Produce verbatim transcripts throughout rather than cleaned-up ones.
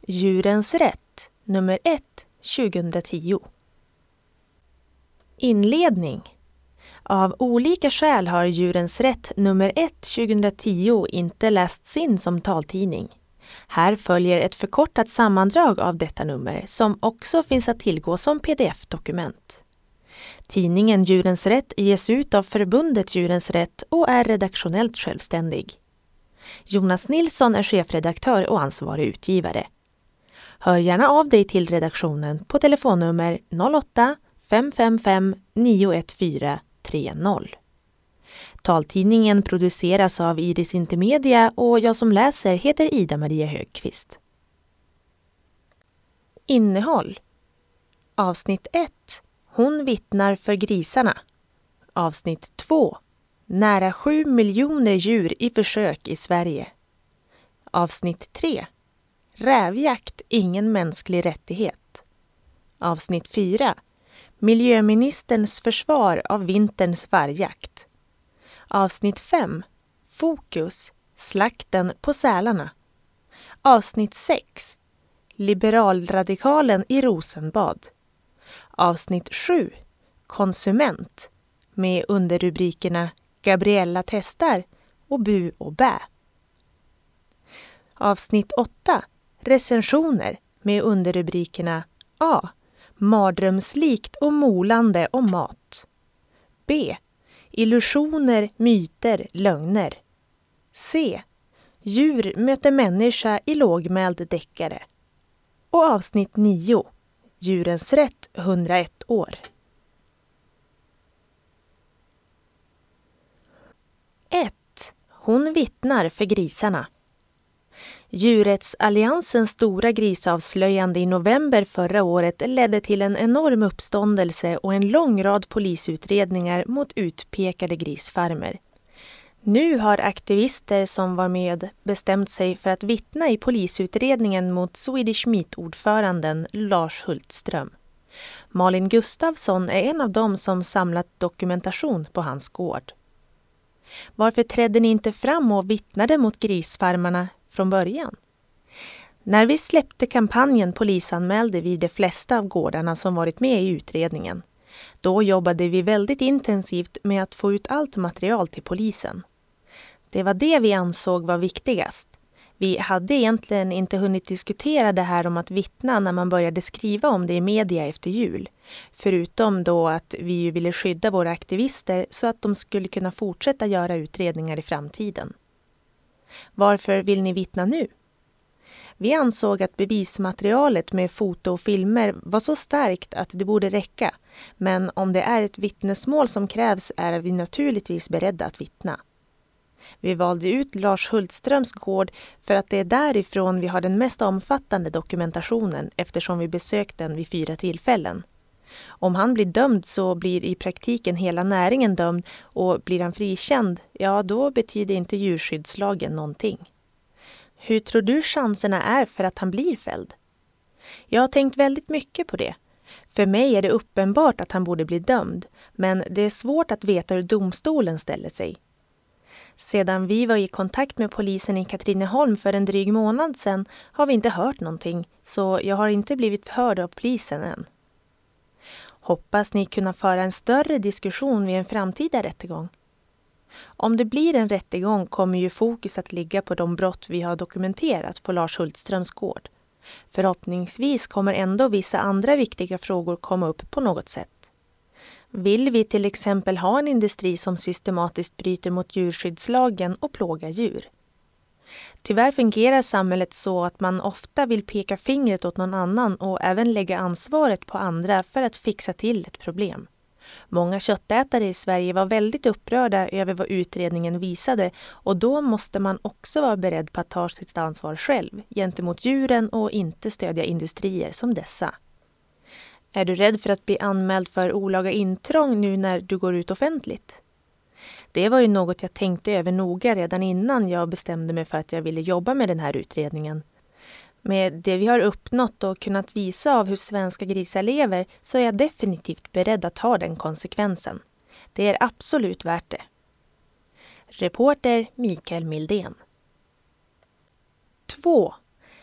Djurens rätt nummer ett tjugohundratio. Inledning. Av olika skäl har Djurens rätt nummer ett tjugohundratio inte lästs in som taltidning. Här följer ett förkortat sammandrag av detta nummer som också finns att tillgå som pdf-dokument. Tidningen Djurens rätt ges ut av förbundet Djurens rätt och är redaktionellt självständig. Jonas Nilsson är chefredaktör och ansvarig utgivare. Hör gärna av dig till redaktionen på telefonnummer noll åtta fem fem fem nio ett fyra tre noll. Taltidningen produceras av Iris Intermedia och jag som läser heter Ida Maria Högqvist. Innehåll. Avsnitt ett. Hon vittnar för grisarna. Avsnitt två. Nära sju miljoner djur i försök i Sverige. Avsnitt tre. Rävjakt, ingen mänsklig rättighet. Avsnitt fyra. Miljöministerns försvar av vinterns vargjakt. Avsnitt fem. Fokus. Slakten på sälarna. Avsnitt sex. Liberalradikalen i Rosenbad. Avsnitt sju. Konsument. Med underrubrikerna Gabriella testar och Bu och bä. Avsnitt åtta. Recensioner med underrubrikerna A. Mardrömslikt och molande om mat. B. Illusioner, myter, lögner. C. Djur möter människa i lågmäld deckare. Och avsnitt nio. Djurens rätt hundraett år. ett. Hon vittnar för grisarna. Djurrättsalliansens stora grisavslöjande i november förra året ledde till en enorm uppståndelse och en lång rad polisutredningar mot utpekade grisfarmer. Nu har aktivister som var med bestämt sig för att vittna i polisutredningen mot Swedish Meat-ordföranden Lars Hultström. Malin Gustafsson är en av dem som samlat dokumentation på hans gård. Varför trädde ni inte fram och vittnade mot grisfarmarna från början? När vi släppte kampanjen polisanmälde vi de flesta av gårdarna som varit med i utredningen. Då jobbade vi väldigt intensivt med att få ut allt material till polisen. Det var det vi ansåg var viktigast. Vi hade egentligen inte hunnit diskutera det här om att vittna när man började skriva om det i media efter jul. Förutom då att vi ju ville skydda våra aktivister så att de skulle kunna fortsätta göra utredningar i framtiden. Varför vill ni vittna nu? Vi ansåg att bevismaterialet med foto och filmer var så starkt att det borde räcka. Men om det är ett vittnesmål som krävs är vi naturligtvis beredda att vittna. Vi valde ut Lars Hultströms gård för att det är därifrån vi har den mest omfattande dokumentationen eftersom vi besökt den vid fyra tillfällen. Om han blir dömd så blir i praktiken hela näringen dömd och blir han frikänd, ja då betyder inte djurskyddslagen någonting. Hur tror du chanserna är för att han blir fälld? Jag har tänkt väldigt mycket på det. För mig är det uppenbart att han borde bli dömd, men det är svårt att veta hur domstolen ställer sig. Sedan vi var i kontakt med polisen i Katrineholm för en dryg månad sedan har vi inte hört någonting, så jag har inte blivit hörd av polisen än. Hoppas ni kunna föra en större diskussion vid en framtida rättegång. Om det blir en rättegång kommer ju fokus att ligga på de brott vi har dokumenterat på Lars Hultströms gård. Förhoppningsvis kommer ändå vissa andra viktiga frågor komma upp på något sätt. Vill vi till exempel ha en industri som systematiskt bryter mot djurskyddslagen och plågar djur? Tyvärr fungerar samhället så att man ofta vill peka fingret åt någon annan och även lägga ansvaret på andra för att fixa till ett problem. Många köttätare i Sverige var väldigt upprörda över vad utredningen visade och då måste man också vara beredd på att ta sitt ansvar själv gentemot djuren och inte stödja industrier som dessa. Är du rädd för att bli anmäld för olaga intrång nu när du går ut offentligt? Det var ju något jag tänkte över noga redan innan jag bestämde mig för att jag ville jobba med den här utredningen. Med det vi har uppnått och kunnat visa av hur svenska grisar lever så är jag definitivt beredd att ta den konsekvensen. Det är absolut värt det. Reporter Mikael Mildén. två.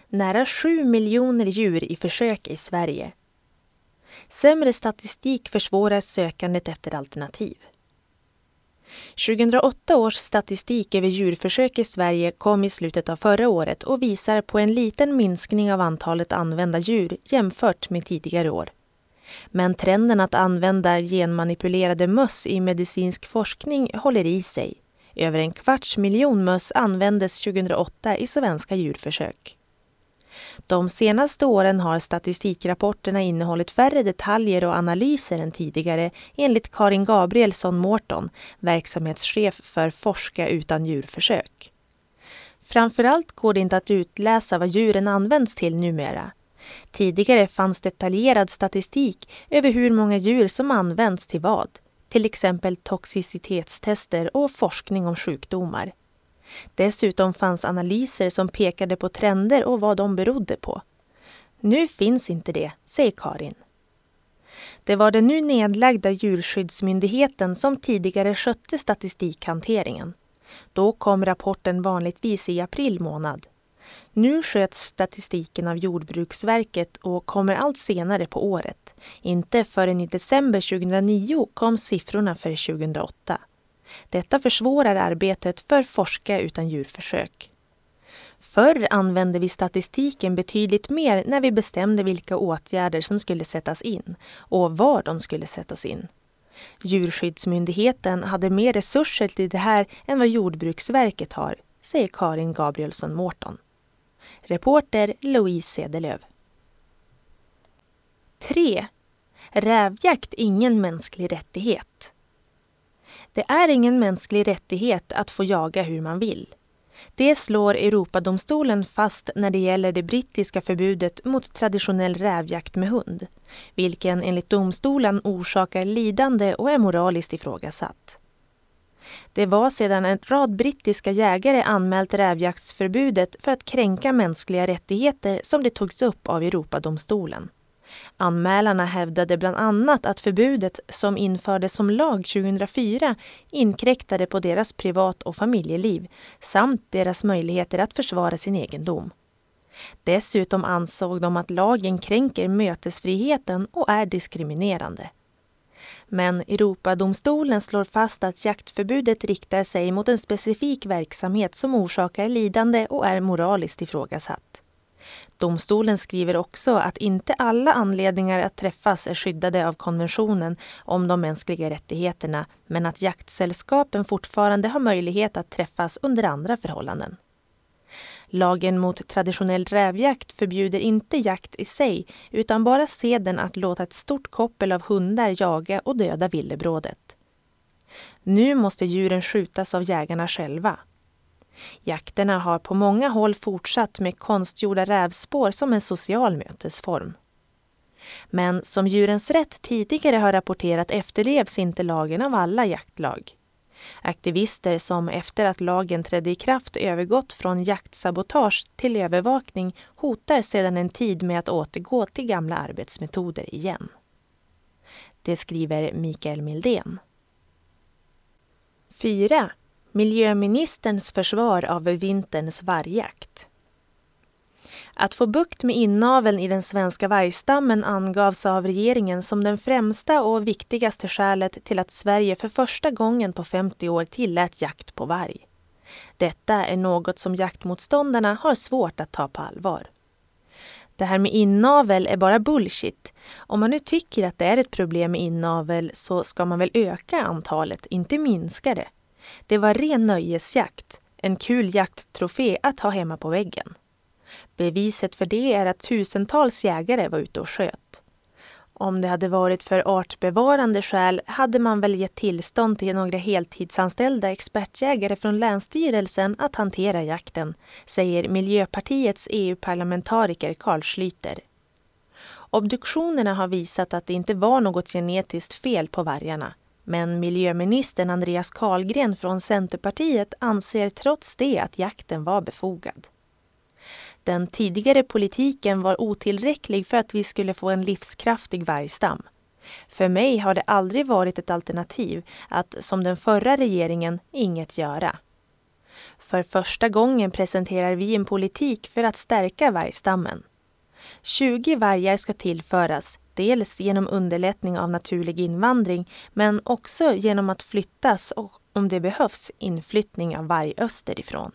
nära sju miljoner djur i försök i Sverige. Sämre statistik försvårar sökandet efter alternativ. tjugohundraåtta års statistik över djurförsök i Sverige kom i slutet av förra året och visar på en liten minskning av antalet använda djur jämfört med tidigare år. Men trenden att använda genmanipulerade möss i medicinsk forskning håller i sig. Över en kvarts miljon möss användes tjugohundraåtta i svenska djurförsök. De senaste åren har statistikrapporterna innehållit färre detaljer och analyser än tidigare, enligt Karin Gabrielsson Mårton, verksamhetschef för Forska utan djurförsök. Framförallt går det inte att utläsa vad djuren används till numera. Tidigare fanns detaljerad statistik över hur många djur som används till vad, till exempel toxicitetstester och forskning om sjukdomar. Dessutom fanns analyser som pekade på trender och vad de berodde på. Nu finns inte det, säger Karin. Det var den nu nedlagda djurskyddsmyndigheten som tidigare skötte statistikhanteringen. Då kom rapporten vanligtvis i april månad. Nu sköts statistiken av Jordbruksverket och kommer allt senare på året. Inte förrän i december tjugohundranio kom siffrorna för tjugohundraåtta. Detta försvårar arbetet för Forska utan djurförsök. Förr använde vi statistiken betydligt mer när vi bestämde vilka åtgärder som skulle sättas in och var de skulle sättas in. Djurskyddsmyndigheten hade mer resurser till det här än vad Jordbruksverket har, säger Karin Gabrielsson Mårton. Reporter Louise Sedelöv. tre. Rävjakt ingen mänsklig rättighet. Det är ingen mänsklig rättighet att få jaga hur man vill. Det slår Europadomstolen fast när det gäller det brittiska förbudet mot traditionell rävjakt med hund, vilken enligt domstolen orsakar lidande och är moraliskt ifrågasatt. Det var sedan en rad brittiska jägare anmält rävjaktsförbudet för att kränka mänskliga rättigheter som det togs upp av Europadomstolen. Anmälarna hävdade bland annat att förbudet som infördes som lag tjugohundrafyra inkräktade på deras privat- och familjeliv samt deras möjligheter att försvara sin egendom. Dessutom ansåg de att lagen kränker mötesfriheten och är diskriminerande. Men Europadomstolen slår fast att jaktförbudet riktar sig mot en specifik verksamhet som orsakar lidande och är moraliskt ifrågasatt. Domstolen skriver också att inte alla anledningar att träffas är skyddade av konventionen om de mänskliga rättigheterna, men att jaktsällskapen fortfarande har möjlighet att träffas under andra förhållanden. Lagen mot traditionell rävjakt förbjuder inte jakt i sig, utan bara seden att låta ett stort koppel av hundar jaga och döda villebrådet. Nu måste djuren skjutas av jägarna själva. Jakterna har på många håll fortsatt med konstgjorda rävspår som en social mötesform. Men som Djurens rätt tidigare har rapporterat efterlevs inte lagen av alla jaktlag. Aktivister som efter att lagen trädde i kraft övergått från jaktsabotage till övervakning hotar sedan en tid med att återgå till gamla arbetsmetoder igen. Det skriver Mikael Mildén. fyra. Miljöministerns försvar av vinterns vargjakt. Att få bukt med inaveln i den svenska vargstammen angavs av regeringen som den främsta och viktigaste skälet till att Sverige för första gången på femtio år tillät jakt på varg. Detta är något som jaktmotståndarna har svårt att ta på allvar. Det här med inavel är bara bullshit. Om man nu tycker att det är ett problem med inavel så ska man väl öka antalet, inte minska det. Det var ren nöjesjakt, en kul jakttrofé att ha hemma på väggen. Beviset för det är att tusentals jägare var ute och sköt. Om det hade varit för artbevarande skäl hade man väl gett tillstånd till några heltidsanställda expertjägare från Länsstyrelsen att hantera jakten, säger Miljöpartiets E U-parlamentariker Carl Schlüter. Obduktionerna har visat att det inte var något genetiskt fel på vargarna. Men miljöministern Andreas Carlgren från Centerpartiet anser trots det att jakten var befogad. Den tidigare politiken var otillräcklig för att vi skulle få en livskraftig vargstam. För mig har det aldrig varit ett alternativ att, som den förra regeringen, inget göra. För första gången presenterar vi en politik för att stärka vargstammen. tjugo vargar ska tillföras, dels genom underlättning av naturlig invandring men också genom att flyttas och om det behövs inflyttning av varg österifrån.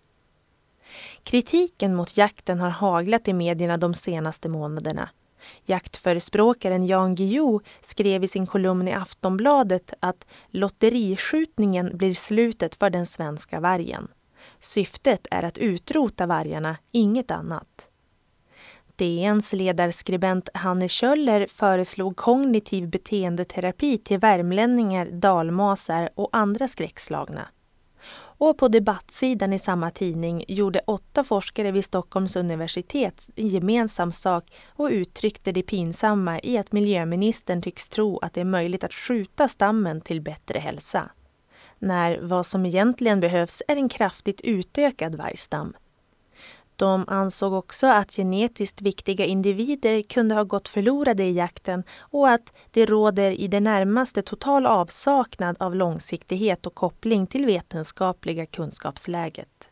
Kritiken mot jakten har haglat i medierna de senaste månaderna. Jaktförespråkaren Jan Guillou skrev i sin kolumn i Aftonbladet att lotteriskjutningen blir slutet för den svenska vargen. Syftet är att utrota vargarna, inget annat. D N:s ledarskribent Hanne Kjöller föreslog kognitiv beteendeterapi till värmlänningar, dalmasar och andra skräckslagna. Och på debattsidan i samma tidning gjorde åtta forskare vid Stockholms universitet en gemensam sak och uttryckte det pinsamma i att miljöministern tycks tro att det är möjligt att skjuta stammen till bättre hälsa. När vad som egentligen behövs är en kraftigt utökad vargstam. De ansåg också att genetiskt viktiga individer kunde ha gått förlorade i jakten och att det råder i det närmaste total avsaknad av långsiktighet och koppling till vetenskapliga kunskapsläget.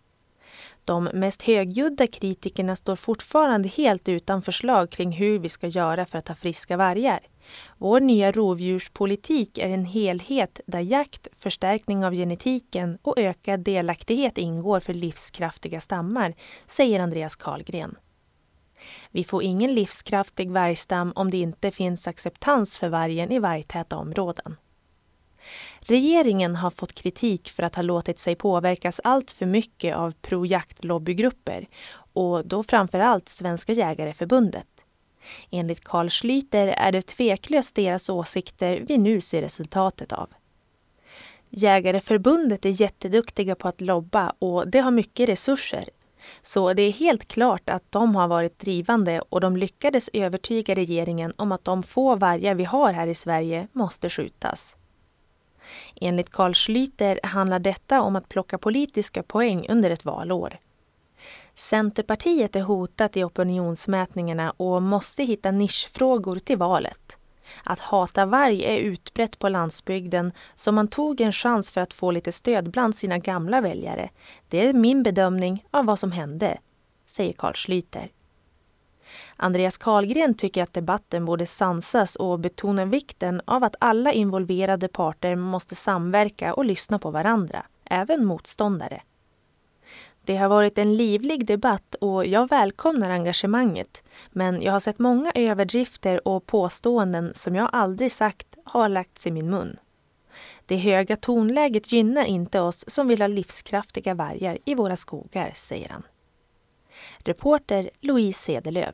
De mest högljudda kritikerna står fortfarande helt utan förslag kring hur vi ska göra för att ha friska vargar. Vår nya rovdjurspolitik är en helhet där jakt, förstärkning av genetiken och ökad delaktighet ingår för livskraftiga stammar, säger Andreas Karlgren. Vi får ingen livskraftig vargstam om det inte finns acceptans för vargen i vargtäta områden. Regeringen har fått kritik för att ha låtit sig påverkas allt för mycket av pro-jaktlobbygrupper och då framförallt Svenska jägareförbundet. Enligt Carl Schlyter är det tveklöst deras åsikter vi nu ser resultatet av. Jägareförbundet är jätteduktiga på att lobba och det har mycket resurser. Så det är helt klart att de har varit drivande och de lyckades övertyga regeringen om att de få vargar vi har här i Sverige måste skjutas. Enligt Carl Schlyter handlar detta om att plocka politiska poäng under ett valår. Centerpartiet är hotat i opinionsmätningarna och måste hitta nischfrågor till valet. Att hata varg är utbrett på landsbygden så man tog en chans för att få lite stöd bland sina gamla väljare. Det är min bedömning av vad som hände, säger Carl Schlyter. Andreas Karlgren tycker att debatten borde sansas och betona vikten av att alla involverade parter måste samverka och lyssna på varandra, även motståndare. Det har varit en livlig debatt och jag välkomnar engagemanget, men jag har sett många överdrifter och påståenden som jag aldrig sagt har lagts i min mun. Det höga tonläget gynnar inte oss som vill ha livskraftiga vargar i våra skogar, säger han. Reporter Louise Sedelöv.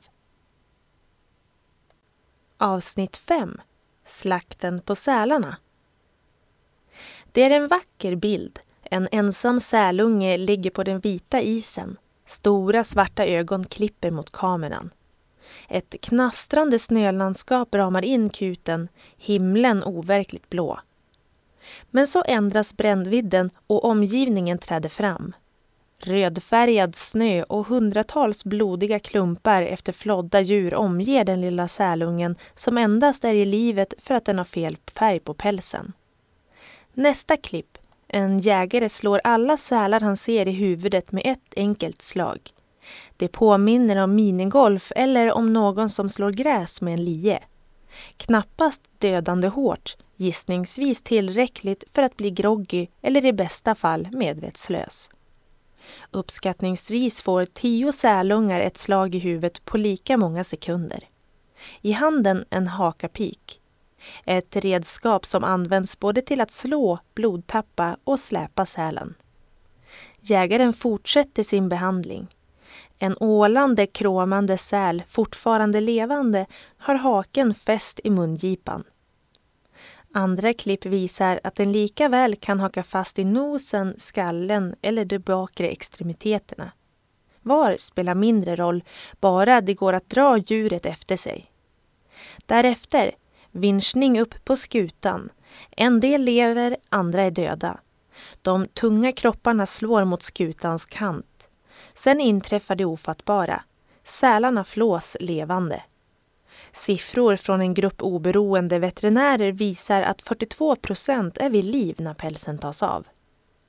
Avsnitt fem. Slakten på sälarna. Det är en vacker bild. En ensam sälunge ligger på den vita isen. Stora svarta ögon klipper mot kameran. Ett knastrande snölandskap ramar in kuten, himlen overkligt blå. Men så ändras brännvidden och omgivningen träder fram. Rödfärgad snö och hundratals blodiga klumpar efter flodda djur omger den lilla sälungen som endast är i livet för att den har fel färg på pälsen. Nästa klipp. En jägare slår alla sälar han ser i huvudet med ett enkelt slag. Det påminner om minigolf eller om någon som slår gräs med en lie. Knappast dödande hårt, gissningsvis tillräckligt för att bli groggy eller i bästa fall medvetslös. Uppskattningsvis får tio sälungar ett slag i huvudet på lika många sekunder. I handen en hakapik. Ett redskap som används både till att slå, blodtappa och släpa sälen. Jägaren fortsätter sin behandling. En ålande, kråmande säl, fortfarande levande, har haken fäst i mungipan. Andra klipp visar att den lika väl kan haka fast i nosen, skallen eller de bakre extremiteterna. Var spelar mindre roll, bara det går att dra djuret efter sig. Därefter vinschning upp på skutan. En del lever, andra är döda. De tunga kropparna slår mot skutans kant. Sen inträffar det ofattbara. Sälarna flås levande. Siffror från en grupp oberoende veterinärer visar att fyrtiotvå procent är vid liv när pälsen tas av.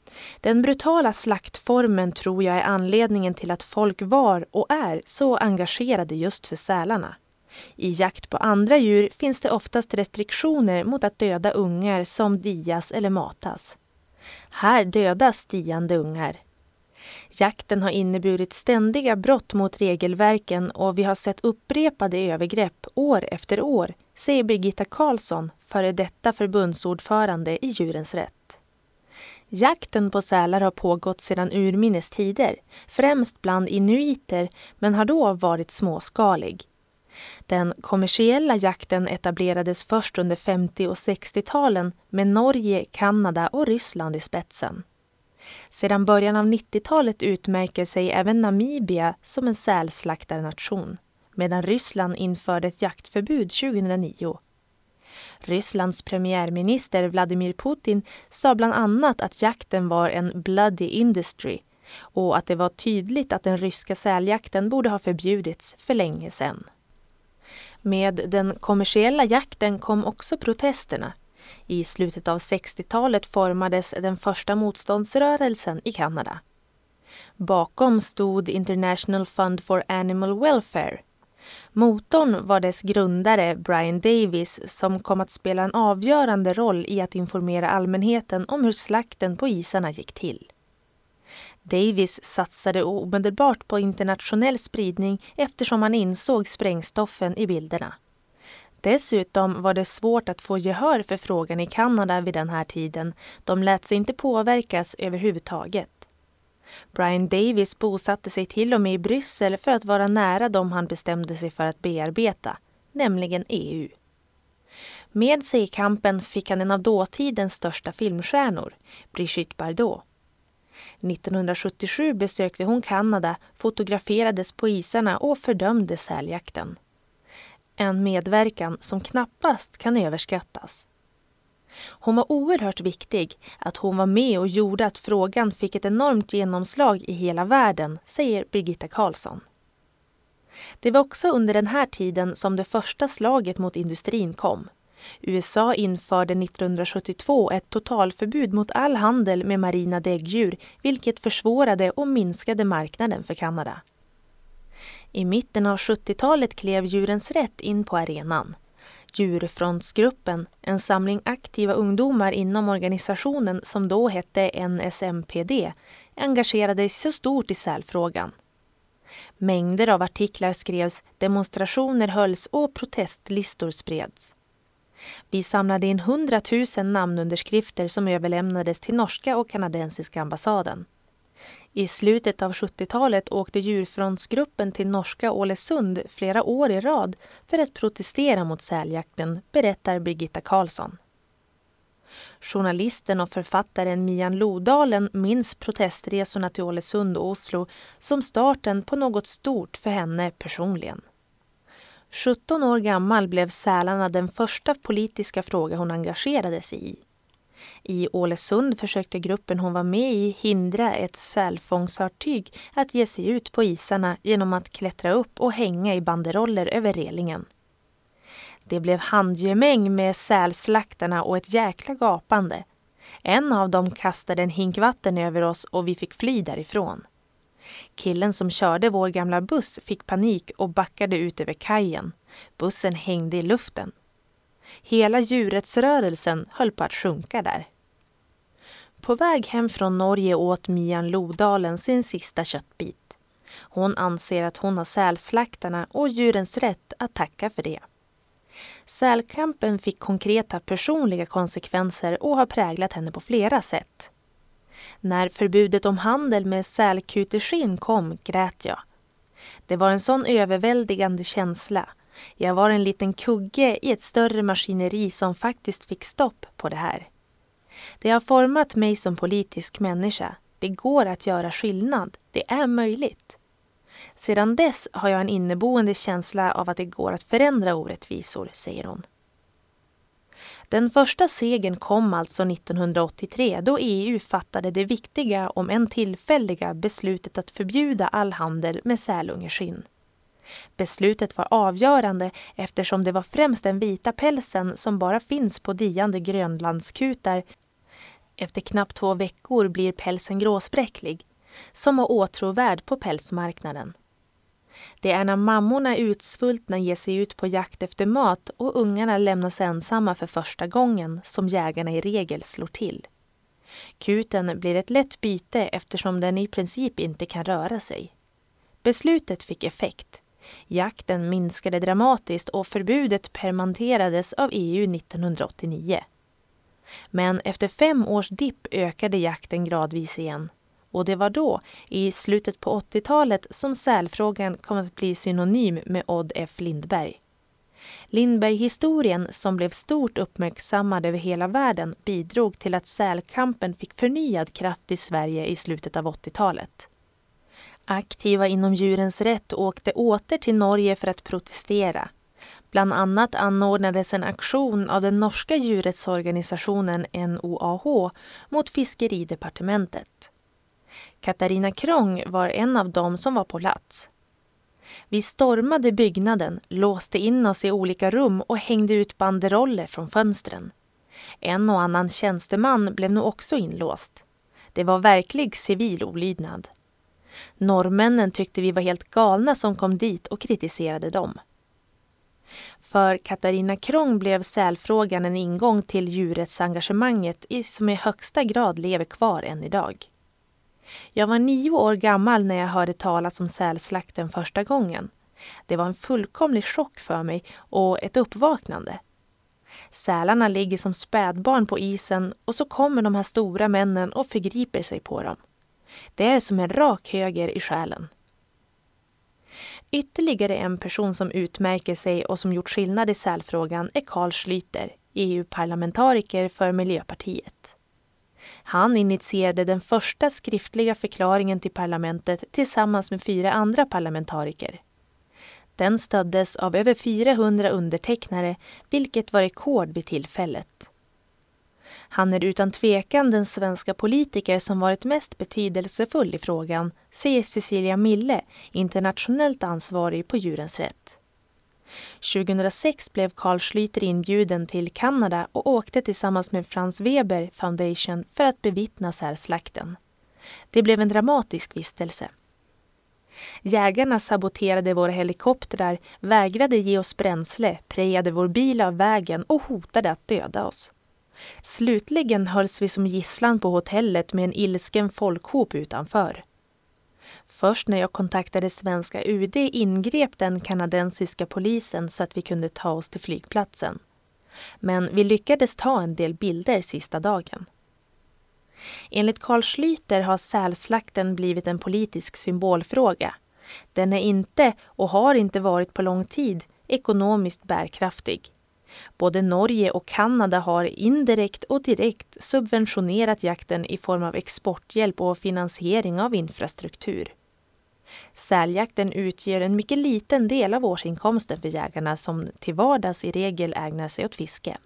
Den brutala slaktformen tror jag är anledningen till att folk var och är så engagerade just för sälarna. I jakt på andra djur finns det oftast restriktioner mot att döda ungar som dias eller matas. Här dödas diande ungar. Jakten har inneburit ständiga brott mot regelverken och vi har sett upprepade övergrepp år efter år, säger Birgitta Karlsson, före detta förbundsordförande i Djurens rätt. Jakten på sälar har pågått sedan urminnes tider, främst bland inuiter, men har då varit småskalig. Den kommersiella jakten etablerades först under femtio- och sextiotalen med Norge, Kanada och Ryssland i spetsen. Sedan början av nittiotalet utmärker sig även Namibia som en sälslaktarnation, medan Ryssland införde ett jaktförbud tjugohundranio. Rysslands premiärminister Vladimir Putin sa bland annat att jakten var en bloody industry och att det var tydligt att den ryska säljakten borde ha förbjudits för länge sedan. Med den kommersiella jakten kom också protesterna. I slutet av sextiotalet formades den första motståndsrörelsen i Kanada. Bakom stod International Fund for Animal Welfare. Motorn var dess grundare Brian Davis som kom att spela en avgörande roll i att informera allmänheten om hur slakten på isarna gick till. Davis satsade omedelbart på internationell spridning eftersom han insåg sprängstoffen i bilderna. Dessutom var det svårt att få gehör för frågan i Kanada vid den här tiden. De lät sig inte påverkas överhuvudtaget. Brian Davis bosatte sig till och med i Bryssel för att vara nära dem han bestämde sig för att bearbeta, nämligen E U. Med sig i kampen fick han en av dåtidens största filmstjärnor, Brigitte Bardot. nittonhundrasjuttiosju besökte hon Kanada, fotograferades på isarna och fördömde säljakten. En medverkan som knappast kan överskattas. Hon var oerhört viktig att hon var med och gjorde att frågan fick ett enormt genomslag i hela världen, säger Birgitta Karlsson. Det var också under den här tiden som det första slaget mot industrin kom. U S A införde nittonhundrasjuttiotvå ett totalförbud mot all handel med marina däggdjur, vilket försvårade och minskade marknaden för Kanada. I mitten av sjuttiotalet klev Djurens rätt in på arenan. Djurfrontsgruppen, en samling aktiva ungdomar inom organisationen som då hette N S M P D, engagerade sig så stort i sälfrågan. Mängder av artiklar skrevs, demonstrationer hölls och protestlistor spreds. Vi samlade in hundratusen namnunderskrifter som överlämnades till norska och kanadensiska ambassaden. I slutet av sjuttiotalet åkte djurfrontsgruppen till norska Ålesund flera år i rad för att protestera mot säljakten, berättar Birgitta Karlsson. Journalisten och författaren Mian Lodalen minns protestresorna till Ålesund och Oslo som starten på något stort för henne personligen. sjutton år gammal blev sälarna den första politiska fråga hon engagerade sig i. I Ålesund försökte gruppen hon var med i hindra ett sälfångsfartyg att ge sig ut på isarna genom att klättra upp och hänga i banderoller över relingen. Det blev handgemäng med sälslaktarna och ett jäkla gapande. En av dem kastade en hink vatten över oss och vi fick fly därifrån. Killen som körde vår gamla buss fick panik och backade ut över kajen. Bussen hängde i luften. Hela djurrättsrörelsen höll på att sjunka där. På väg hem från Norge åt Mian Lodalen sin sista köttbit. Hon anser att hon har sälslaktarna och Djurens rätt att tacka för det. Sälkampen fick konkreta personliga konsekvenser och har präglat henne på flera sätt. När förbudet om handel med sälkuterskinn kom grät jag. Det var en sån överväldigande känsla. Jag var en liten kugge i ett större maskineri som faktiskt fick stopp på det här. Det har format mig som politisk människa. Det går att göra skillnad. Det är möjligt. Sedan dess har jag en inneboende känsla av att det går att förändra orättvisor, säger hon. Den första segern kom alltså nittonhundraåttiotre då E U fattade det viktiga om en tillfälliga beslutet att förbjuda all handel med sälungeskinn. Beslutet var avgörande eftersom det var främst den vita pälsen som bara finns på diande grönlandskutar Efter knappt två veckor blir pälsen gråspräcklig, som var åtråvärd på pälsmarknaden. Det är när mammorna utsvultna ger sig ut på jakt efter mat och ungarna lämnas ensamma för första gången som jägarna i regel slår till. Kuten blir ett lätt byte eftersom den i princip inte kan röra sig. Beslutet fick effekt. Jakten minskade dramatiskt och förbudet permanenterades av E U nittonhundraåttionio. Men efter fem års dipp ökade jakten gradvis igen. Och det var då, i slutet på åttiotalet, som sälfrågan kom att bli synonym med Odd F. Lindberg. Lindberg-historien, som blev stort uppmärksammad över hela världen, bidrog till att sälkampen fick förnyad kraft i Sverige i slutet av åttiotalet. Aktiva inom djurens rätt åkte åter till Norge för att protestera. Bland annat anordnades en aktion av den norska djurrättsorganisationen N O A H mot Fiskeridepartementet. Katarina Krong var en av dem som var på plats. Vi stormade byggnaden, låste in oss i olika rum och hängde ut banderoller från fönstren. En och annan tjänsteman blev nog också inlåst. Det var verklig civil olydnad. Norrmännen tyckte vi var helt galna som kom dit och kritiserade dem. För Katarina Krong blev sälfrågan en ingång till djurrättsengagemanget som i högsta grad lever kvar än idag. Jag var nio år gammal när jag hörde talas om sälslakten första gången. Det var en fullkomlig chock för mig och ett uppvaknande. Sälarna ligger som spädbarn på isen och så kommer de här stora männen och förgriper sig på dem. Det är som en rak höger i själen. Ytterligare en person som utmärker sig och som gjort skillnad i sälfrågan är Carl Schlyter, E U-parlamentariker för Miljöpartiet. Han initierade den första skriftliga förklaringen till parlamentet tillsammans med fyra andra parlamentariker. Den stöddes av över fyrahundra undertecknare, vilket var rekord vid tillfället. Han är utan tvekan den svenska politiker som varit mest betydelsefull i frågan, säger Cecilia Mille, internationellt ansvarig på djurens rätt. tjugohundrasex blev Carl Schlyter inbjuden till Kanada och åkte tillsammans med Franz Weber Foundation för att bevittna sälslakten. Det blev en dramatisk vistelse. Jägarna saboterade våra helikoptrar, vägrade ge oss bränsle, prejade vår bil av vägen och hotade att döda oss. Slutligen hölls vi som gisslan på hotellet med en ilsken folkhop utanför. Först när jag kontaktade svenska U D ingrep den kanadensiska polisen så att vi kunde ta oss till flygplatsen. Men vi lyckades ta en del bilder sista dagen. Enligt Carl Schlyter har sälslakten blivit en politisk symbolfråga. Den är inte, och har inte varit på lång tid, ekonomiskt bärkraftig. Både Norge och Kanada har indirekt och direkt subventionerat jakten i form av exporthjälp och finansiering av infrastruktur. Säljakten utgör en mycket liten del av årsinkomsten för jägarna som till vardags i regel ägnar sig åt fiske.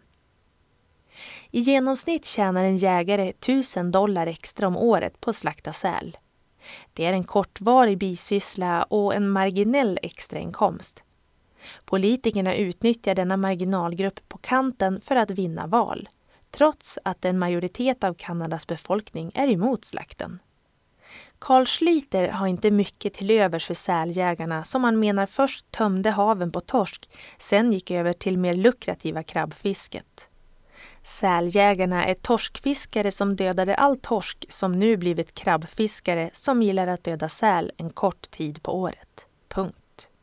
I genomsnitt tjänar en jägare tusen dollar extra om året på att slakta säl. Det är en kortvarig bisyssla och en marginell extrainkomst. Politikerna utnyttjar denna marginalgrupp på kanten för att vinna val, trots att en majoritet av Kanadas befolkning är emot slakten. Carl Schlyter har inte mycket till övers för säljägarna som han menar först tömde haven på torsk, sen gick över till mer lukrativa krabbfisket. Säljägarna är torskfiskare som dödade all torsk som nu blivit krabbfiskare som gillar att döda säl en kort tid på året. Punkt.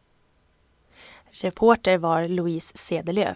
Reporter var Louise Sedelöv.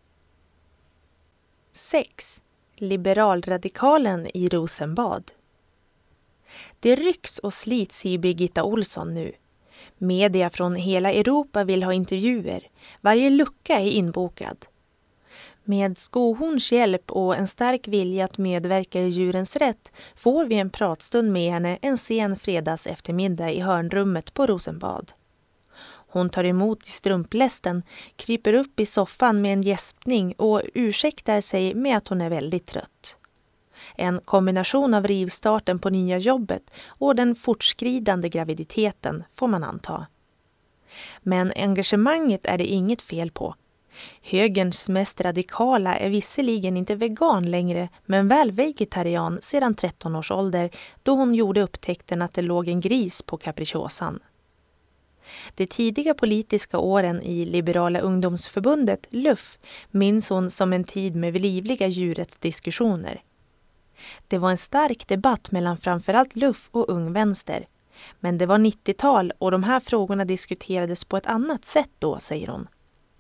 sex. Liberalradikalen i Rosenbad. Det rycks och slits i Birgitta Olsson nu. Media från hela Europa vill ha intervjuer. Varje lucka är inbokad. Med Skohorns hjälp och en stark vilja att medverka i djurens rätt får vi en pratstund med henne en sen fredags eftermiddag i hörnrummet på Rosenbad. Hon tar emot i strumplästen, kryper upp i soffan med en gäspning och ursäktar sig med att hon är väldigt trött. En kombination av rivstarten på nya jobbet och den fortskridande graviditeten får man anta. Men engagemanget är det inget fel på. Högerns mest radikala är visserligen inte vegan längre, men väl vegetarian sedan tretton års ålder, då hon gjorde upptäckten att det låg en gris på capricciosan. De tidiga politiska åren i Liberala ungdomsförbundet, L U F, minns hon som en tid med livliga djurrättsdiskussioner. Det var en stark debatt mellan framförallt L U F och Ung Vänster. Men det var nittiotal och de här frågorna diskuterades på ett annat sätt då, säger hon.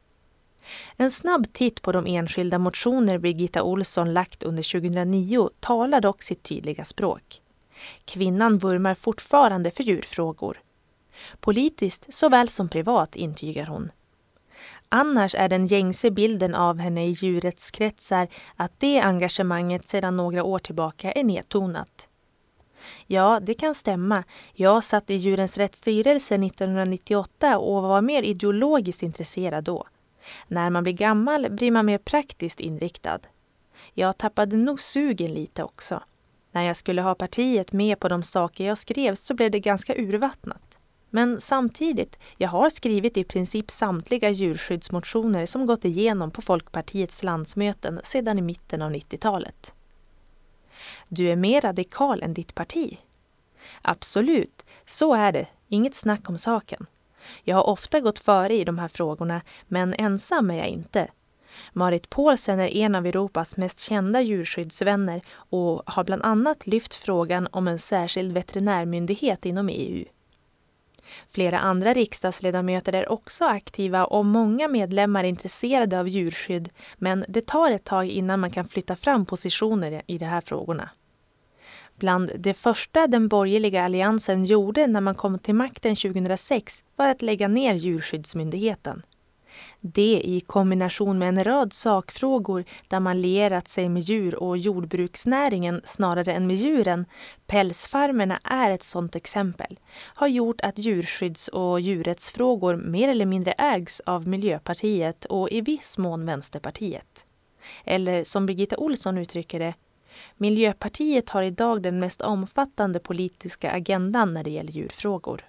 En snabb titt på de enskilda motioner Birgitta Ohlsson lagt under tjugohundranio talar dock sitt tydliga språk. Kvinnan vurmar fortfarande för djurfrågor. Politiskt såväl som privat, intygar hon. Annars är den gängse bilden av henne i djurrättskretsar att det engagemanget sedan några år tillbaka är nedtonat. Ja, det kan stämma. Jag satt i Djurens rättsstyrelse nittonhundranittioåtta och var mer ideologiskt intresserad då. När man blir gammal blir man mer praktiskt inriktad. Jag tappade nog sugen lite också. När jag skulle ha partiet med på de saker jag skrev så blev det ganska urvattnat. Men samtidigt, jag har skrivit i princip samtliga djurskyddsmotioner som gått igenom på Folkpartiets landsmöten sedan i mitten av nittiotalet. Du är mer radikal än ditt parti. Absolut, så är det. Inget snack om saken. Jag har ofta gått före i de här frågorna, men ensam är jag inte. Marit Paulsen är en av Europas mest kända djurskyddsvänner och har bland annat lyft frågan om en särskild veterinärmyndighet inom E U. Flera andra riksdagsledamöter är också aktiva och många medlemmar är intresserade av djurskydd, men det tar ett tag innan man kan flytta fram positioner i de här frågorna. Bland det första den borgerliga alliansen gjorde när man kom till makten tjugohundrasex var att lägga ner djurskyddsmyndigheten. Det i kombination med en rad sakfrågor där man lierat sig med djur och jordbruksnäringen snarare än med djuren, pälsfarmerna är ett sådant exempel, har gjort att djurskydds- och djurrättsfrågor mer eller mindre ägs av Miljöpartiet och i viss mån Vänsterpartiet. Eller som Birgitta Ohlsson uttrycker det, Miljöpartiet har idag den mest omfattande politiska agendan när det gäller djurfrågor.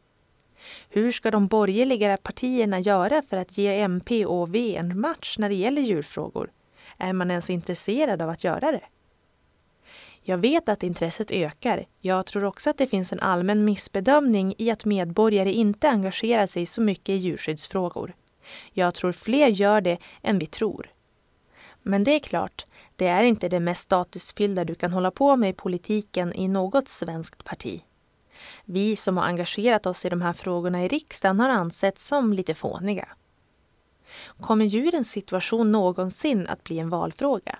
Hur ska de borgerliga partierna göra för att ge M P och V en match när det gäller djurfrågor? Är man ens intresserad av att göra det? Jag vet att intresset ökar. Jag tror också att det finns en allmän missbedömning i att medborgare inte engagerar sig så mycket i djurskyddsfrågor. Jag tror fler gör det än vi tror. Men det är klart, det är inte det mest statusfyllda du kan hålla på med i politiken i något svenskt parti. Vi som har engagerat oss i de här frågorna i riksdagen har ansetts som lite fåniga. Kommer djurens situation någonsin att bli en valfråga?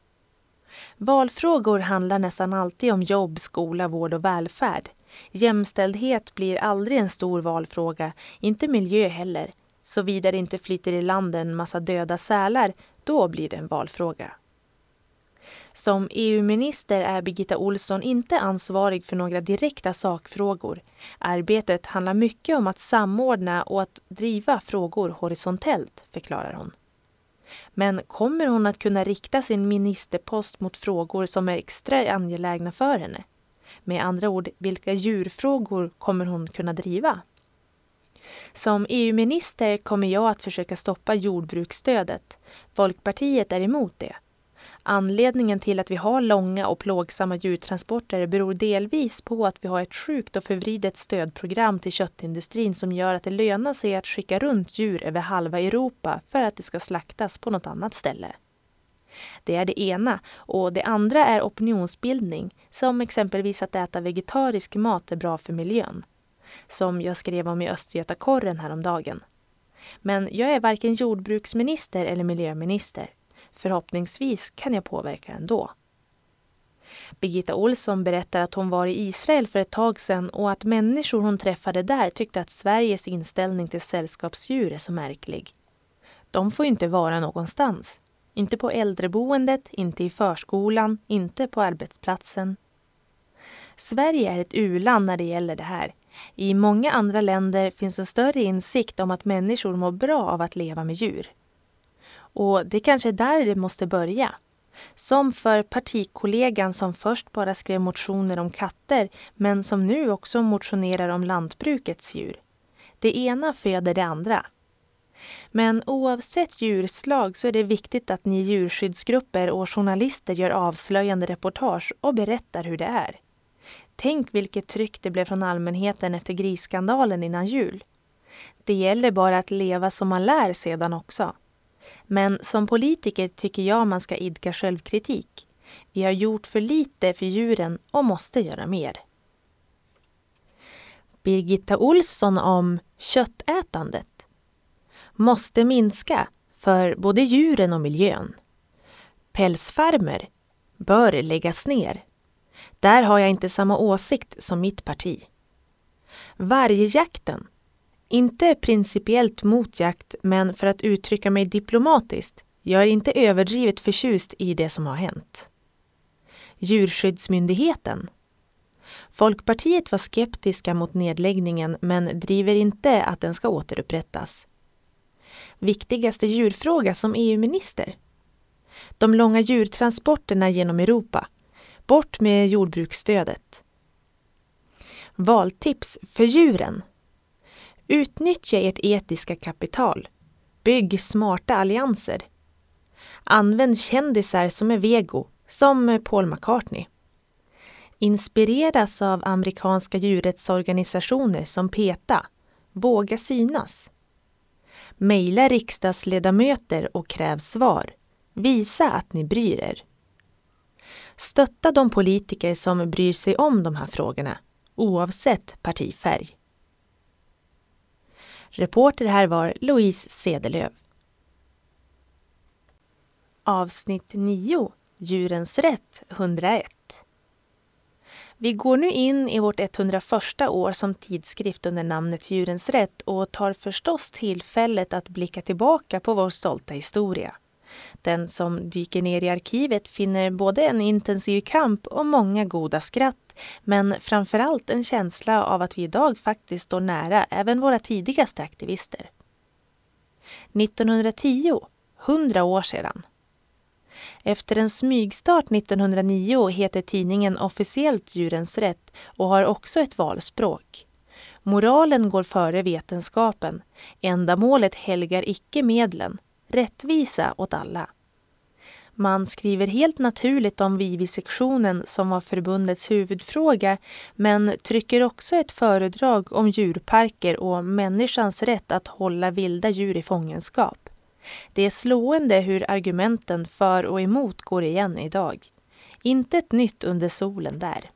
Valfrågor handlar nästan alltid om jobb, skola, vård och välfärd. Jämställdhet blir aldrig en stor valfråga, inte miljö heller. Såvida det inte flyter i land en massa döda sälar, då blir det en valfråga. Som E U-minister är Birgitta Ohlsson inte ansvarig för några direkta sakfrågor. Arbetet handlar mycket om att samordna och att driva frågor horisontellt, förklarar hon. Men kommer hon att kunna rikta sin ministerpost mot frågor som är extra angelägna för henne? Med andra ord, vilka djurfrågor kommer hon kunna driva? Som E U-minister kommer jag att försöka stoppa jordbruksstödet. Folkpartiet är emot det. Anledningen till att vi har långa och plågsamma djurtransporter beror delvis på att vi har ett sjukt och förvridet stödprogram till köttindustrin som gör att det lönar sig att skicka runt djur över halva Europa för att det ska slaktas på något annat ställe. Det är det ena, och det andra är opinionsbildning, som exempelvis att äta vegetarisk mat är bra för miljön. Som jag skrev om i Östgötakorren häromdagen. Men jag är varken jordbruksminister eller miljöminister. Förhoppningsvis kan jag påverka ändå. Birgitta Ohlsson berättar att hon var i Israel för ett tag sedan och att människor hon träffade där tyckte att Sveriges inställning till sällskapsdjur är så märklig. De får inte vara någonstans. Inte på äldreboendet, inte i förskolan, inte på arbetsplatsen. Sverige är ett u-land när det gäller det här. I många andra länder finns en större insikt om att människor mår bra av att leva med djur. Och det kanske är där det måste börja. Som för partikollegan som först bara skrev motioner om katter men som nu också motionerar om lantbrukets djur. Det ena föder det andra. Men oavsett djurslag så är det viktigt att ni djurskyddsgrupper och journalister gör avslöjande reportage och berättar hur det är. Tänk vilket tryck det blev från allmänheten efter grisskandalen innan jul. Det gäller bara att leva som man lär sedan också. Men som politiker tycker jag man ska idka självkritik. Vi har gjort för lite för djuren och måste göra mer. Birgitta Olsson om köttätandet. Måste minska för både djuren och miljön. Pälsfarmer bör läggas ner. Där har jag inte samma åsikt som mitt parti. Vargjakten. Inte principiellt mot jakt, men för att uttrycka mig diplomatiskt. Jag är inte överdrivet förtjust i det som har hänt. Djurskyddsmyndigheten. Folkpartiet var skeptiska mot nedläggningen men driver inte att den ska återupprättas. Viktigaste djurfråga som E U-minister. De långa djurtransporterna genom Europa. Bort med jordbruksstödet. Valtips för djuren. Utnyttja ert etiska kapital. Bygg smarta allianser. Använd kändisar som är vego, som Paul McCartney. Inspireras av amerikanska djurrättsorganisationer som PETA. Våga synas. Maila riksdagsledamöter och kräv svar. Visa att ni bryr er. Stötta de politiker som bryr sig om de här frågorna, oavsett partifärg. Reporter här var Louise Sedelöv. Avsnitt nio. Djurens rätt hundraett. Vi går nu in i vårt etthundraförsta år som tidskrift under namnet Djurens rätt och tar förstås tillfället att blicka tillbaka på vår stolta historia. Den som dyker ner i arkivet finner både en intensiv kamp och många goda skratt, men framförallt en känsla av att vi idag faktiskt står nära även våra tidigaste aktivister. nittonhundratio, hundra år sedan. Efter en smygstart nittonhundranio heter tidningen officiellt Djurens rätt och har också ett valspråk. Moralen går före vetenskapen. Ändamålet helgar icke medlen. Rättvisa åt alla. Man skriver helt naturligt om vivisektionen som var förbundets huvudfråga, men trycker också ett föredrag om djurparker och människans rätt att hålla vilda djur i fångenskap. Det är slående hur argumenten för och emot går igen idag. Inte ett nytt under solen där.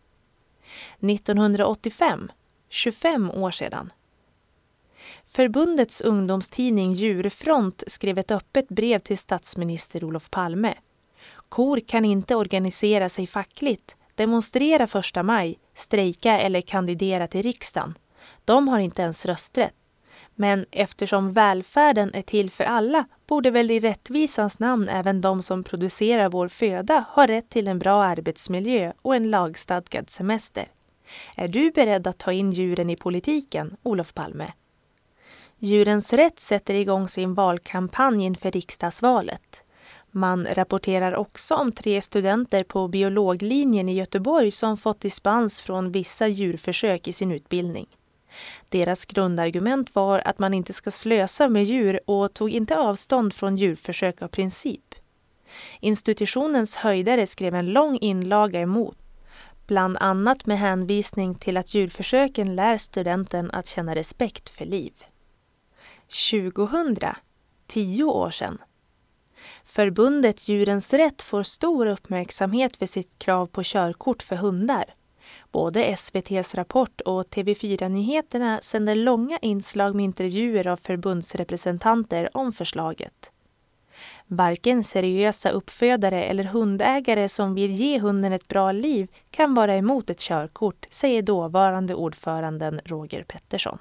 nittonhundraåttiofem, tjugofem år sedan. Förbundets ungdomstidning Djurfront skrev ett öppet brev till statsminister Olof Palme. Kor kan inte organisera sig fackligt, demonstrera första maj, strejka eller kandidera till riksdagen. De har inte ens rösträtt. Men eftersom välfärden är till för alla borde väl i rättvisans namn även de som producerar vår föda ha rätt till en bra arbetsmiljö och en lagstadgad semester. Är du beredd att ta in djuren i politiken, Olof Palme? Djurens rätt sätter igång sin valkampanj inför riksdagsvalet. Man rapporterar också om tre studenter på biologlinjen i Göteborg som fått dispens från vissa djurförsök i sin utbildning. Deras grundargument var att man inte ska slösa med djur och tog inte avstånd från djurförsök av princip. Institutionens höjdare skrev en lång inlaga emot, bland annat med hänvisning till att djurförsöken lär studenten att känna respekt för liv. tjugohundra, tio år sedan. Förbundet Djurens rätt får stor uppmärksamhet för sitt krav på körkort för hundar. Både S V T:s Rapport och T V fyra-nyheterna sänder långa inslag med intervjuer av förbundsrepresentanter om förslaget. Varken seriösa uppfödare eller hundägare som vill ge hunden ett bra liv kan vara emot ett körkort, säger dåvarande ordföranden Roger Pettersson.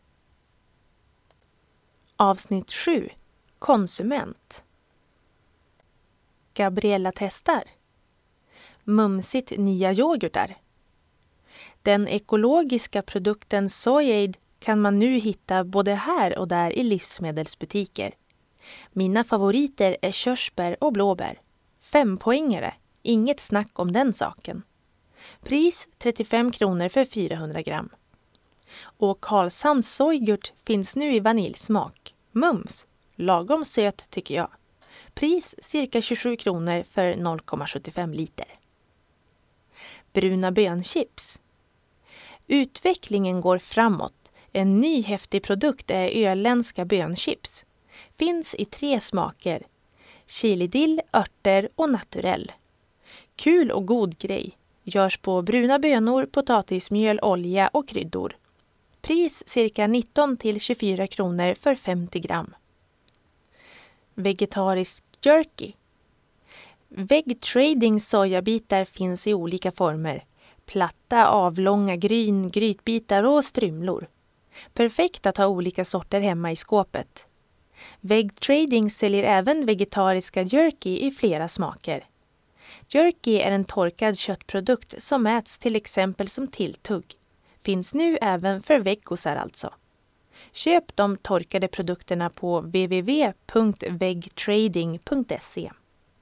Avsnitt sju. Konsument. Gabriella testar. Mumsigt nya yoghurtar. Den ekologiska produkten Sojaid kan man nu hitta både här och där i livsmedelsbutiker. Mina favoriter är körsbär och blåbär. Fempoängare, inget snack om den saken. Pris trettiofem kronor för fyrahundra gram. Och Karlshamns sojgurt finns nu i vaniljsmak. Mums, lagom söt tycker jag. Pris cirka tjugosju kronor för noll komma sjuttiofem liter. Bruna bönchips. Utvecklingen går framåt. En ny häftig produkt är öländska bönchips. Finns i tre smaker. Chilidill, örter och naturell. Kul och god grej. Görs på bruna bönor, potatismjöl, olja och kryddor. Pris cirka nitton till tjugofyra kronor för femtio gram. Vegetarisk jerky. Vegtrading sojabitar finns i olika former. Platta, avlånga, gryn, grytbitar och strymlor. Perfekt att ha olika sorter hemma i skåpet. Vegtrading säljer även vegetariska jerky i flera smaker. Jerky är en torkad köttprodukt som äts till exempel som tilltugg. Finns nu även för veggosar alltså. Köp de torkade produkterna på w w w punkt vegtrading punkt se.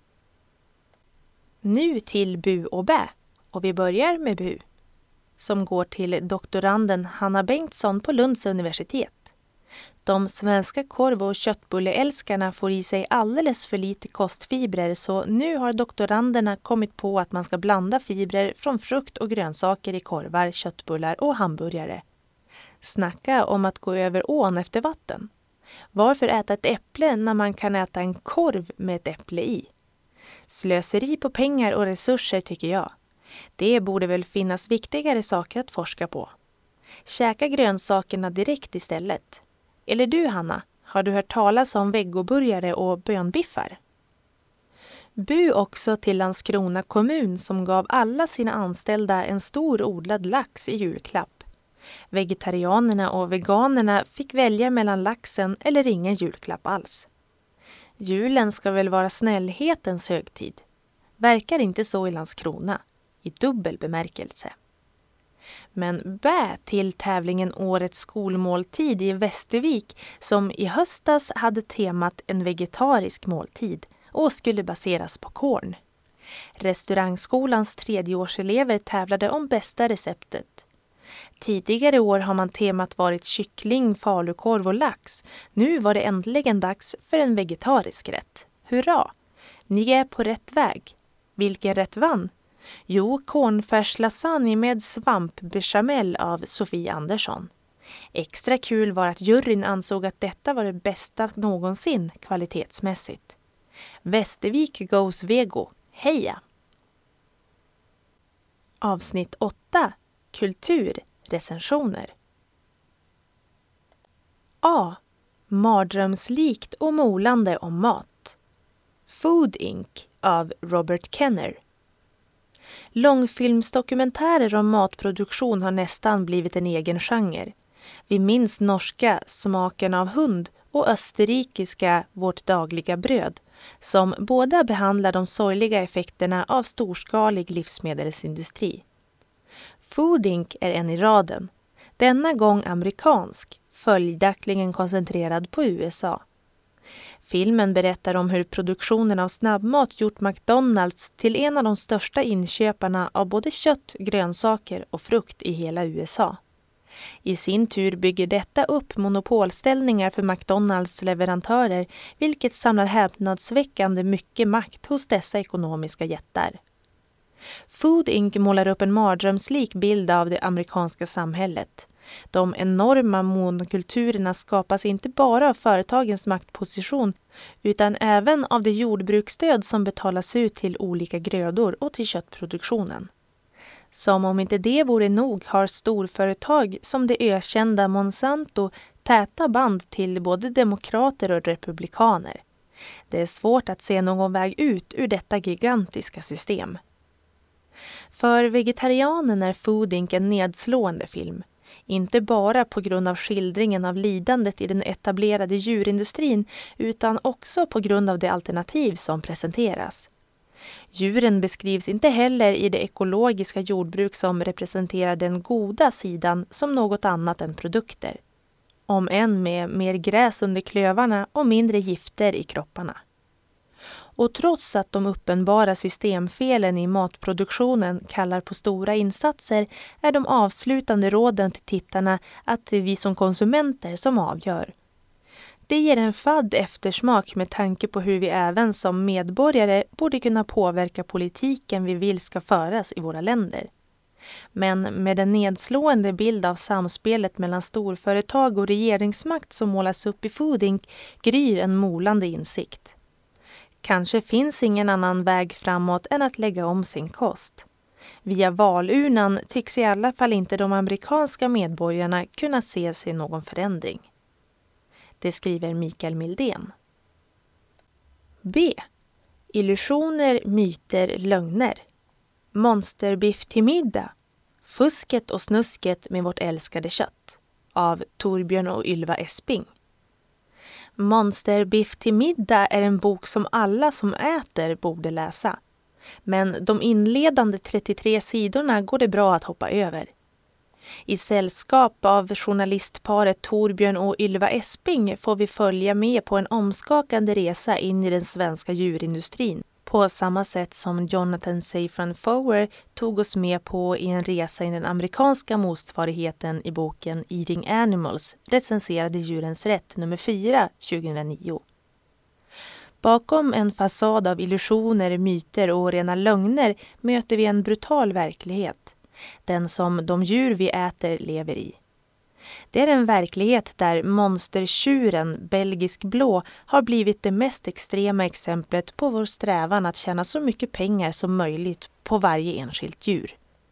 Nu till Bu och Bä, och vi börjar med Bu, som går till doktoranden Hanna Bengtsson på Lunds universitet. De svenska korv- och köttbulleälskarna får i sig alldeles för lite kostfibrer, så nu har doktoranderna kommit på att man ska blanda fibrer från frukt och grönsaker i korvar, köttbullar och hamburgare. Snacka om att gå över ån efter vatten. Varför äta ett äpple när man kan äta en korv med ett äpple i? Slöseri på pengar och resurser tycker jag. Det borde väl finnas viktigare saker att forska på. Käka grönsakerna direkt istället. Eller du Hanna, har du hört talas om vegoburgare och bönbiffar? Bu också till Landskrona kommun som gav alla sina anställda en stor odlad lax i julklapp. Vegetarianerna och veganerna fick välja mellan laxen eller ingen julklapp alls. Julen ska väl vara snällhetens högtid. Verkar inte så i Landskrona, i dubbel bemärkelse. Men bä till tävlingen Årets skolmåltid i Västervik som i höstas hade temat en vegetarisk måltid och skulle baseras på korn. Restaurangskolans tredjeårselever tävlade om bästa receptet. Tidigare år har man temat varit kyckling, falukorv och lax. Nu var det äntligen dags för en vegetarisk rätt. Hurra! Ni är på rätt väg. Vilken rätt vann? Jo, cornfärslasagne med svampbechamel av Sofie Andersson. Extra kul var att juryn ansåg att detta var det bästa någonsin kvalitetsmässigt. Västervik goes vego. Heja! Avsnitt åtta. Kultur. Recensioner. A. Mardrömslikt och molande om mat. Food incorporated av Robert Kenner. Långfilmsdokumentärer om matproduktion har nästan blivit en egen genre. Vi minns norska Smaken av hund och österrikiska Vårt dagliga bröd, som båda behandlar de sorgliga effekterna av storskalig livsmedelsindustri. Food incorporated är en i raden, denna gång amerikansk, följaktligen koncentrerad på U S A. Filmen berättar om hur produktionen av snabbmat gjort McDonald's till en av de största inköparna av både kött, grönsaker och frukt i hela U S A. I sin tur bygger detta upp monopolställningar för McDonald's leverantörer, vilket samlar häpnadsväckande mycket makt hos dessa ekonomiska jättar. Food incorporated målar upp en mardrömslik bild av det amerikanska samhället. De enorma monokulturerna skapas inte bara av företagens maktposition utan även av det jordbruksstöd som betalas ut till olika grödor och till köttproduktionen. Som om inte det vore nog har storföretag som det ökända Monsanto täta band till både demokrater och republikaner. Det är svårt att se någon väg ut ur detta gigantiska system. För vegetarianen är Food incorporated en nedslående film. Inte bara på grund av skildringen av lidandet i den etablerade djurindustrin utan också på grund av det alternativ som presenteras. Djuren beskrivs inte heller i det ekologiska jordbruk som representerar den goda sidan som något annat än produkter. Om än med mer gräs under klövarna och mindre gifter i kropparna. Och trots att de uppenbara systemfelen i matproduktionen kallar på stora insatser är de avslutande råden till tittarna att det är vi som konsumenter som avgör. Det ger en fadd eftersmak med tanke på hur vi även som medborgare borde kunna påverka politiken vi vill ska föras i våra länder. Men med en nedslående bild av samspelet mellan storföretag och regeringsmakt som målas upp i Food Incorporated gryr en molande insikt. Kanske finns ingen annan väg framåt än att lägga om sin kost. Via valurnan tycks i alla fall inte de amerikanska medborgarna kunna se sig någon förändring. Det skriver Mikael Mildén. B. Illusioner, myter, lögner. Monsterbiff till middag. Fusket och snusket med vårt älskade kött. Av Torbjörn och Ylva Esping. Monsterbiff till middag är en bok som alla som äter borde läsa. Men de inledande trettiotre sidorna går det bra att hoppa över. I sällskap av journalistparet Torbjörn och Ylva Esping får vi följa med på en omskakande resa in i den svenska djurindustrin. På samma sätt som Jonathan Safran Foer tog oss med på i en resa i den amerikanska motsvarigheten i boken Eating Animals, recenserade Djurens rätt nummer fyra tjugohundranio. Bakom en fasad av illusioner, myter och rena lögner möter vi en brutal verklighet. Den som de djur vi äter lever i. Det är en verklighet där monstertjuren, belgisk blå, har blivit det mest extrema exemplet på vår strävan att tjäna så mycket pengar som möjligt på varje enskilt djur.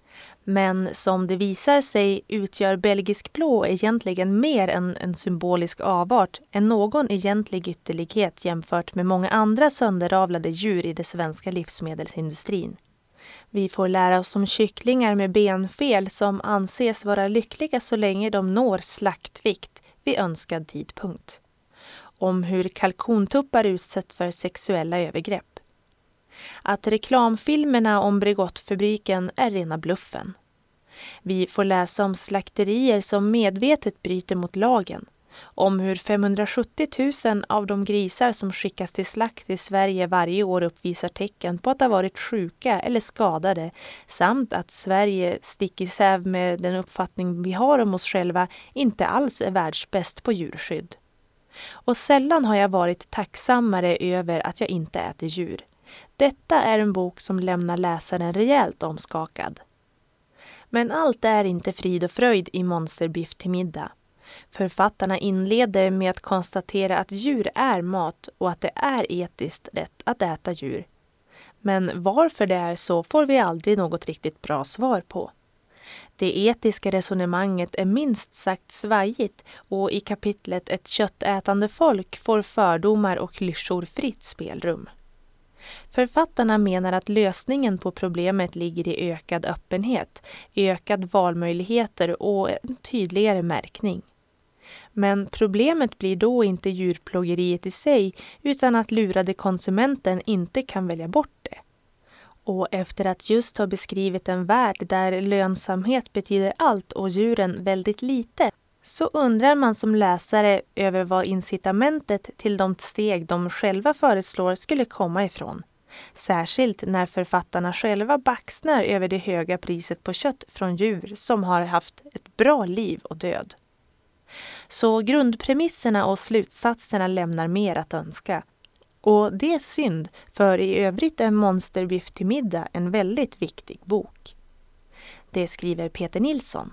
Men som det visar sig utgör belgisk blå egentligen mer än en symbolisk avart än någon egentlig ytterlighet jämfört med många andra sönderavlade djur i den svenska livsmedelsindustrin. Vi får lära oss om kycklingar med benfel som anses vara lyckliga så länge de når slaktvikt vid önskad tidpunkt. Om hur kalkontuppar utsätts för sexuella övergrepp. Att reklamfilmerna om Bregottfabriken är rena bluffen. Vi får läsa om slakterier som medvetet bryter mot lagen. Om hur femhundrasjuttio tusen av de grisar som skickas till slakt i Sverige varje år uppvisar tecken på att ha varit sjuka eller skadade, samt att Sverige sticker i säv med den uppfattning vi har om oss själva inte alls är världsbäst på djurskydd. Och sällan har jag varit tacksammare över att jag inte äter djur. Detta är en bok som lämnar läsaren rejält omskakad. Men allt är inte frid och fröjd i Monsterbiff till middag. Författarna inleder med att konstatera att djur är mat och att det är etiskt rätt att äta djur. Men varför det är så får vi aldrig något riktigt bra svar på. Det etiska resonemanget är minst sagt svajigt och i kapitlet Ett köttätande folk får fördomar och klyschor fritt spelrum. Författarna menar att lösningen på problemet ligger i ökad öppenhet, ökad valmöjligheter och en tydligare märkning. Men problemet blir då inte djurplågeriet i sig utan att lurade konsumenten inte kan välja bort det. Och efter att just ha beskrivit en värld där lönsamhet betyder allt och djuren väldigt lite, så undrar man som läsare över vad incitamentet till de steg de själva föreslår skulle komma ifrån. Särskilt när författarna själva baxnar över det höga priset på kött från djur som har haft ett bra liv och död. Så grundpremisserna och slutsatserna lämnar mer att önska. Och det är synd, för i övrigt är Monsterbiff till middag en väldigt viktig bok. Det skriver Peter Nilsson.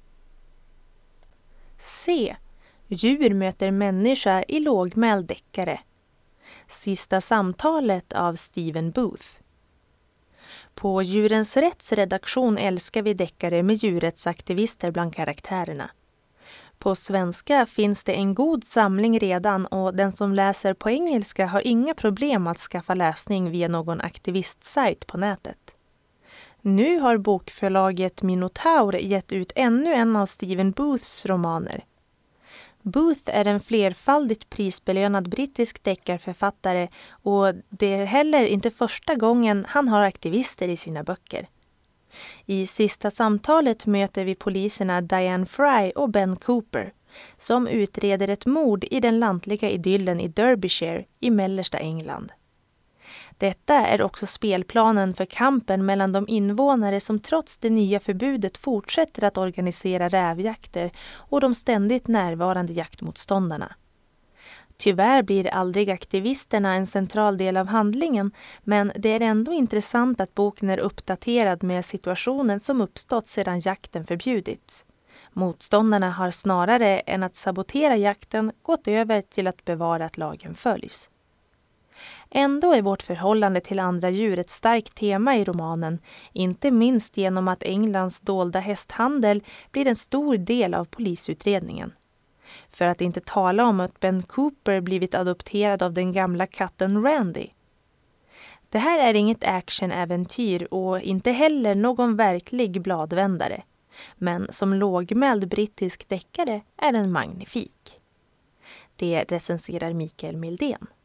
C. Djur möter människa i lågmäld deckare. Sista samtalet av Stephen Booth. På Djurens rätts redaktion älskar vi deckare med djurrättsaktivister bland karaktärerna. På svenska finns det en god samling redan och den som läser på engelska har inga problem att skaffa läsning via någon aktivistsajt på nätet. Nu har bokförlaget Minotaur gett ut ännu en av Stephen Booths romaner. Booth är en flerfaldigt prisbelönad brittisk deckarförfattare och det är heller inte första gången han har aktivister i sina böcker. I sista samtalet möter vi poliserna Diane Fry och Ben Cooper som utreder ett mord i den lantliga idyllen i Derbyshire i mellersta England. Detta är också spelplanen för kampen mellan de invånare som trots det nya förbudet fortsätter att organisera rävjakter och de ständigt närvarande jaktmotståndarna. Tyvärr blir aldrig aktivisterna en central del av handlingen, men det är ändå intressant att boken är uppdaterad med situationen som uppstått sedan jakten förbjudits. Motståndarna har snarare än att sabotera jakten gått över till att bevara att lagen följs. Ändå är vårt förhållande till andra djur ett starkt tema i romanen, inte minst genom att Englands dolda hästhandel blir en stor del av polisutredningen. För att inte tala om att Ben Cooper blivit adopterad av den gamla katten Randy. Det här är inget actionäventyr och inte heller någon verklig bladvändare. Men som lågmäld brittisk deckare är den magnifik. Det recenserar Mikael Mildén.